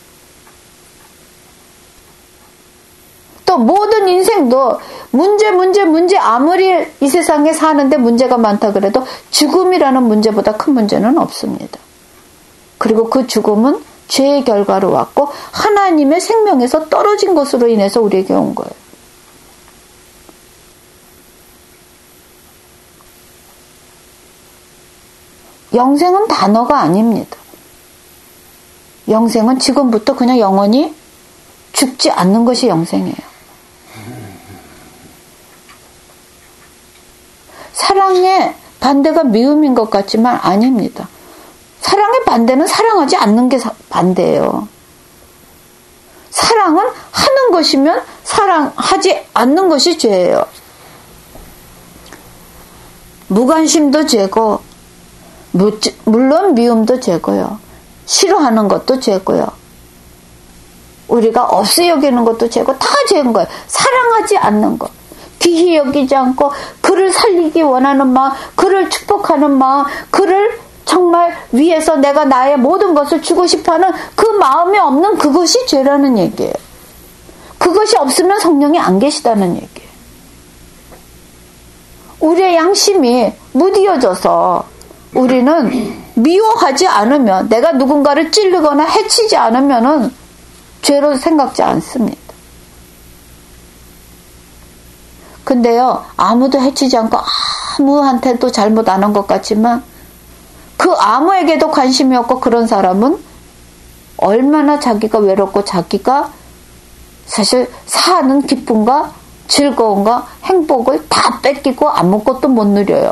또 모든 인생도 문제 문제 문제 아무리 이 세상에 사는데 문제가 많다 그래도 죽음이라는 문제보다 큰 문제는 없습니다. 그리고 그 죽음은 죄의 결과로 왔고 하나님의 생명에서 떨어진 것으로 인해서 우리에게 온 거예요. 영생은 단어가 아닙니다. 영생은 지금부터 그냥 영원히 죽지 않는 것이 영생이에요. 사랑의 반대가 미움인 것 같지만 아닙니다. 사랑의 반대는 사랑하지 않는 게 반대예요. 사랑은 하는 것이면 사랑하지 않는 것이 죄예요. 무관심도 죄고 물론 미움도 죄고요. 싫어하는 것도 죄고요. 우리가 없이 여기는 것도 죄고 다 죄인 거예요. 사랑하지 않는 것. 귀히 여기지 않고 그를 살리기 원하는 마음, 그를 축복하는 마음, 그를 정말 위해서 내가 나의 모든 것을 주고 싶어하는 그 마음이 없는 그것이 죄라는 얘기예요. 그것이 없으면 성령이 안 계시다는 얘기예요. 우리의 양심이 무디어져서 우리는 미워하지 않으면, 내가 누군가를 찌르거나 해치지 않으면은 죄로 생각지 않습니다. 근데요, 아무도 해치지 않고 아무한테도 잘못 안 한 것 같지만 그 아무에게도 관심이 없고 그런 사람은 얼마나 자기가 외롭고 자기가 사실 사는 기쁨과 즐거움과 행복을 다 뺏기고 아무것도 못 누려요.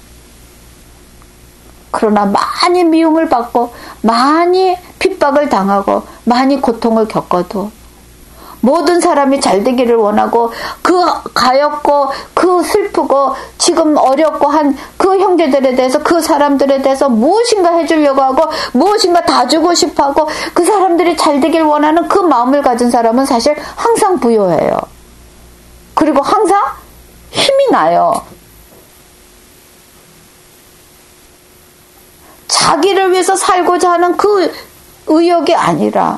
그러나 많이 미움을 받고 많이 핍박을 당하고 많이 고통을 겪어도 모든 사람이 잘 되기를 원하고 그 가엾고 그 슬프고 지금 어렵고 한 그 형제들에 대해서 그 사람들에 대해서 무엇인가 해주려고 하고 무엇인가 다 주고 싶어하고 그 사람들이 잘 되길 원하는 그 마음을 가진 사람은 사실 항상 부요해요. 그리고 항상 힘이 나요. 자기를 위해서 살고자 하는 그 의욕이 아니라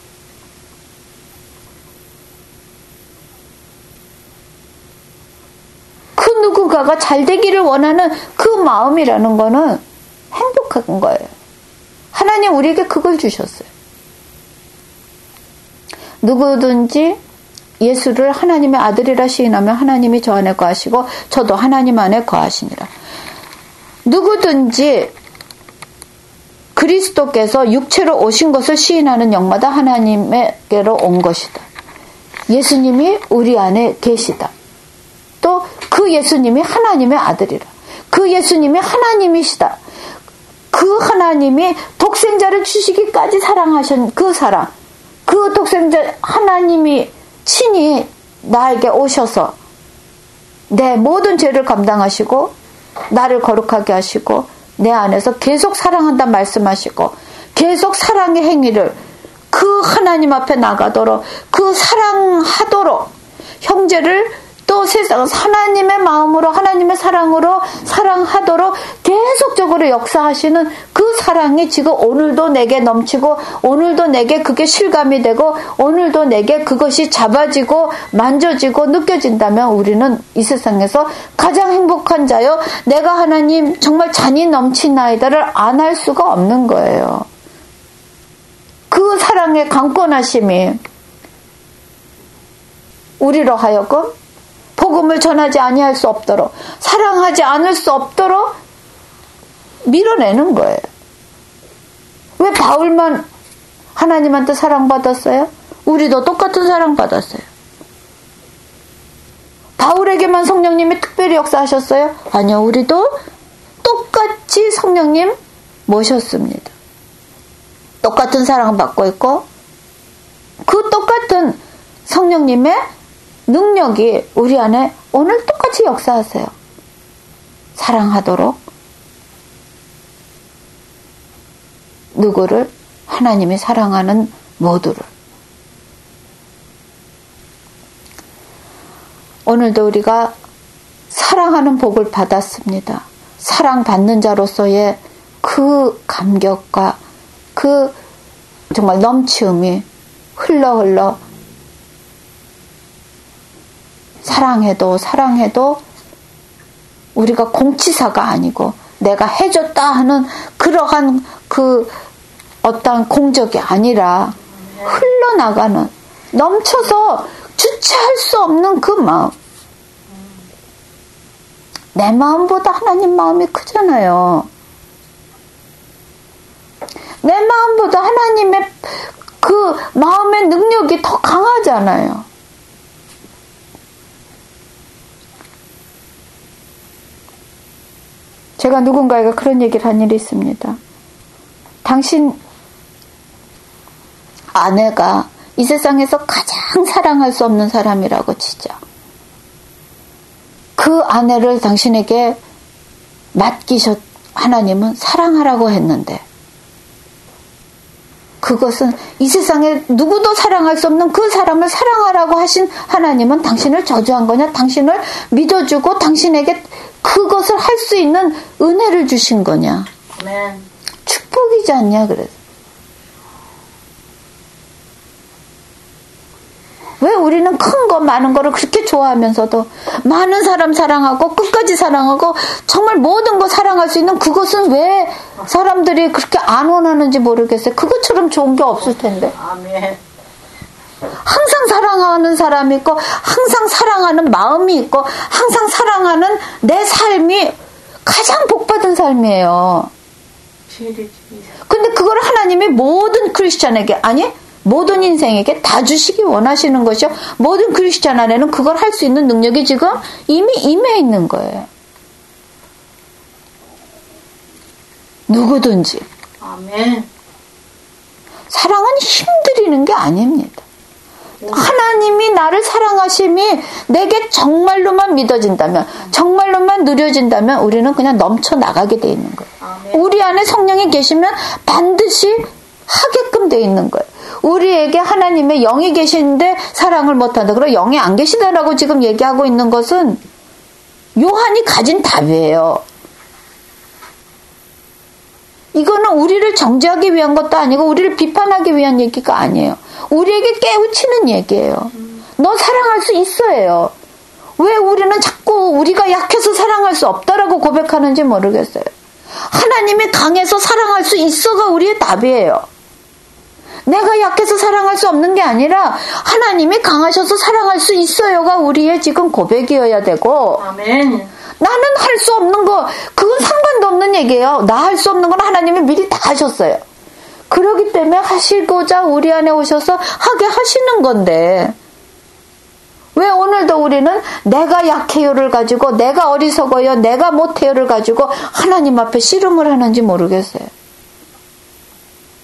그 누군가가 잘 되기를 원하는 그 마음이라는 거는 행복한 거예요. 하나님 우리에게 그걸 주셨어요. 누구든지 예수를 하나님의 아들이라 시인하면 하나님이 저 안에 거하시고 저도 하나님 안에 거하시니라. 누구든지 그리스도께서 육체로 오신 것을 시인하는 영마다 하나님에게로 온 것이다. 예수님이 우리 안에 계시다. 또 그 예수님이 하나님의 아들이라. 그 예수님이 하나님이시다. 그 하나님이 독생자를 주시기까지 사랑하신 그 사랑. 그 독생자 하나님이 친히 나에게 오셔서 내 모든 죄를 감당하시고 나를 거룩하게 하시고 내 안에서 계속 사랑한다 말씀하시고 계속 사랑의 행위를 그 하나님 앞에 나가도록 그 사랑하도록 형제를 또 세상 하나님의 마음으로 하나님의 사랑으로 사랑하도록 계속적으로 역사하시는 그 사랑이 지금 오늘도 내게 넘치고 오늘도 내게 그게 실감이 되고 오늘도 내게 그것이 잡아지고 만져지고 느껴진다면 우리는 이 세상에서 가장 행복한 자요 내가 하나님 정말 잔이 넘치나이다를 안 할 수가 없는 거예요. 그 사랑의 강권하심이 우리로 하여금 복음을 전하지 아니할 수 없도록 사랑하지 않을 수 없도록 밀어내는 거예요. 왜 바울만 하나님한테 사랑받았어요? 우리도 똑같은 사랑받았어요. 바울에게만 성령님이 특별히 역사하셨어요? 아니요. 우리도 똑같이 성령님 모셨습니다. 똑같은 사랑받고 있고 그 똑같은 성령님의 능력이 우리 안에 오늘 똑같이 역사하세요. 사랑하도록 누구를? 하나님이 사랑하는 모두를. 오늘도 우리가 사랑하는 복을 받았습니다. 사랑받는 자로서의 그 감격과 그 정말 넘치음이 흘러 흘러 사랑해도 사랑해도 우리가 공치사가 아니고 내가 해줬다 하는 그러한 그 어떤 공적이 아니라 흘러나가는 넘쳐서 주체할 수 없는 그 마음. 내 마음보다 하나님 마음이 크잖아요. 내 마음보다 하나님의 그 마음의 능력이 더 강하잖아요. 제가 누군가에게 그런 얘기를 한 일이 있습니다. 당신 아내가 이 세상에서 가장 사랑할 수 없는 사람이라고 치죠. 그 아내를 당신에게 맡기셨, 하나님은 사랑하라고 했는데 그것은 이 세상에 누구도 사랑할 수 없는 그 사람을 사랑하라고 하신 하나님은 당신을 저주한 거냐? 당신을 믿어주고 당신에게 그것을 할 수 있는 은혜를 주신 거냐? 네. 축복이지 않냐? 그래서 왜 우리는 큰 거 많은 거를 그렇게 좋아하면서도 많은 사람 사랑하고 끝까지 사랑하고 정말 모든 거 사랑할 수 있는 그것은 왜 사람들이 그렇게 안 원하는지 모르겠어요. 그것처럼 좋은 게 없을 텐데. 아멘. 항상 사랑하는 사람이 있고 항상 사랑하는 마음이 있고 항상 사랑하는 내 삶이 가장 복받은 삶이에요. 근데 그걸 하나님이 모든 크리스찬에게 아니 모든 인생에게 다 주시기 원하시는 것이요. 모든 크리스찬 안에는 그걸 할 수 있는 능력이 지금 이미 임해 있는 거예요. 누구든지. 아멘. 사랑은 힘들이는 게 아닙니다. 하나님이 나를 사랑하심이 내게 정말로만 믿어진다면 정말로만 누려진다면 우리는 그냥 넘쳐나가게 돼 있는 거예요. 아멘. 우리 안에 성령이 계시면 반드시 하게끔 돼 있는 거예요. 우리에게 하나님의 영이 계시는데 사랑을 못한다. 그럼 영이 안 계시다라고 지금 얘기하고 있는 것은 요한이 가진 답이에요. 이거는 우리를 정죄하기 위한 것도 아니고 우리를 비판하기 위한 얘기가 아니에요. 우리에게 깨우치는 얘기예요. 너 사랑할 수 있어요. 왜 우리는 자꾸 우리가 약해서 사랑할 수 없다라고 고백하는지 모르겠어요. 하나님이 강해서 사랑할 수 있어가 우리의 답이에요. 내가 약해서 사랑할 수 없는 게 아니라 하나님이 강하셔서 사랑할 수 있어요가 우리의 지금 고백이어야 되고 아멘. 나는 할 수 없는 거 그건 상관도 없는 얘기예요. 나 할 수 없는 건 하나님이 미리 다 하셨어요. 그렇기 때문에 하시고자 우리 안에 오셔서 하게 하시는 건데 왜 오늘도 우리는 내가 약해요를 가지고 내가 어리석어요 내가 못해요를 가지고 하나님 앞에 씨름을 하는지 모르겠어요.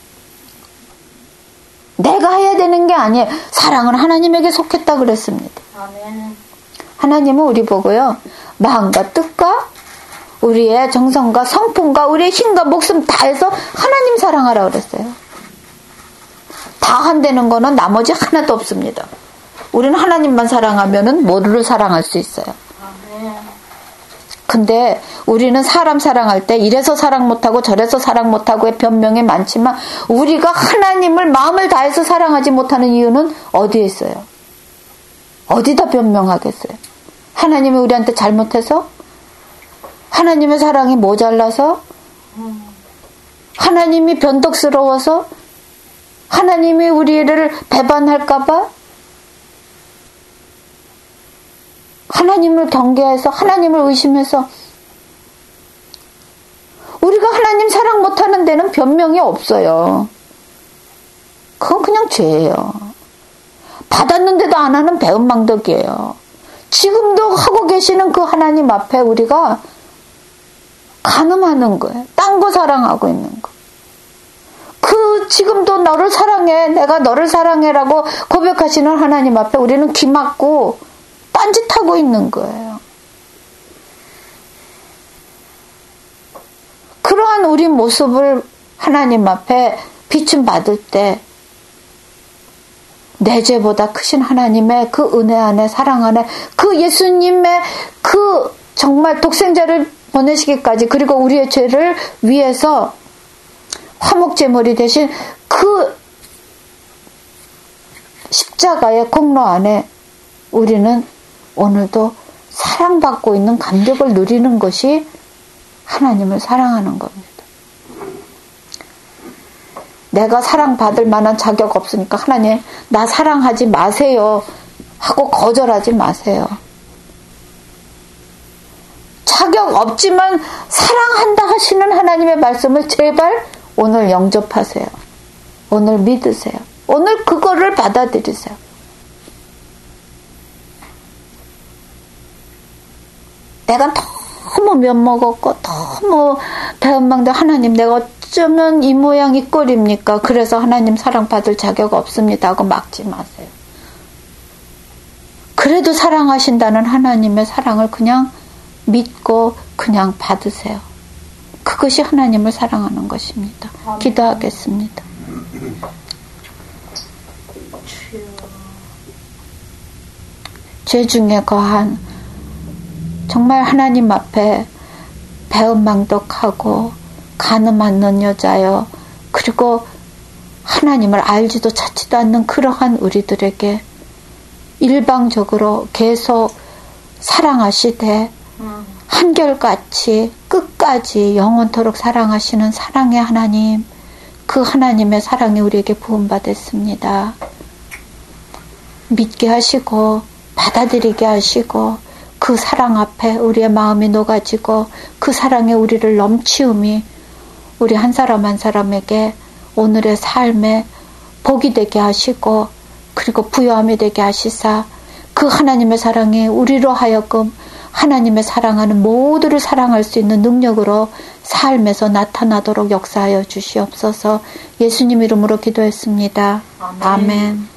내가 해야 되는 게 아니에요. 사랑은 하나님에게 속했다 그랬습니다. 아멘. 하나님은 우리 보고요, 마음과 뜻과 우리의 정성과 성품과 우리의 힘과 목숨 다해서 하나님 사랑하라 그랬어요. 다 한다는 거는 나머지 하나도 없습니다. 우리는 하나님만 사랑하면은 모두를 사랑할 수 있어요. 근데 우리는 사람 사랑할 때 이래서 사랑 못하고 저래서 사랑 못하고의 변명이 많지만 우리가 하나님을 마음을 다해서 사랑하지 못하는 이유는 어디에 있어요? 어디다 변명하겠어요? 하나님이 우리한테 잘못해서? 하나님의 사랑이 모자라서? 하나님이 변덕스러워서? 하나님이 우리를 배반할까봐? 하나님을 경계해서, 하나님을 의심해서, 우리가 하나님 사랑 못하는 데는 변명이 없어요. 그건 그냥 죄예요. 받았는데도 안 하는 배은망덕이에요. 지금도 하고 계시는 그 하나님 앞에 우리가 간음하는 거예요. 딴 거 사랑하고 있는 거. 그 지금도 너를 사랑해, 내가 너를 사랑해라고 고백하시는 하나님 앞에 우리는 기막고 딴짓하고 있는 거예요. 그러한 우리 모습을 하나님 앞에 비춤 받을 때 내 죄보다 크신 하나님의 그 은혜 안에, 사랑 안에, 그 예수님의 그 정말 독생자를 보내시기까지, 그리고 우리의 죄를 위해서 화목제물이 되신 그 십자가의 공로 안에 우리는 오늘도 사랑받고 있는 감격을 누리는 것이 하나님을 사랑하는 겁니다. 내가 사랑받을 만한 자격 없으니까 하나님 나 사랑하지 마세요 하고 거절하지 마세요. 자격 없지만 사랑한다 하시는 하나님의 말씀을 제발 오늘 영접하세요. 오늘 믿으세요. 오늘 그거를 받아들이세요. 내가 너무 면먹었고 너무 배은망덕, 하나님 내가 어쩌면 이 모양 이 꼴입니까? 그래서 하나님 사랑받을 자격 없습니다 하고 막지 마세요. 그래도 사랑하신다는 하나님의 사랑을 그냥 믿고 그냥 받으세요. 그것이 하나님을 사랑하는 것입니다. 아멘. 기도하겠습니다. 죄 중에 거한 정말 하나님 앞에 배은망덕하고 간음 않는 여자여, 그리고 하나님을 알지도 찾지도 않는 그러한 우리들에게 일방적으로 계속 사랑하시되 한결같이 끝까지 영원토록 사랑하시는 사랑의 하나님, 그 하나님의 사랑이 우리에게 부음받았습니다. 믿게 하시고 받아들이게 하시고 그 사랑 앞에 우리의 마음이 녹아지고 그 사랑에 우리를 넘치움이 우리 한 사람 한 사람에게 오늘의 삶에 복이 되게 하시고 그리고 부요함이 되게 하시사 그 하나님의 사랑이 우리로 하여금 하나님의 사랑하는 모두를 사랑할 수 있는 능력으로 삶에서 나타나도록 역사하여 주시옵소서. 예수님 이름으로 기도했습니다. 아멘. 아멘.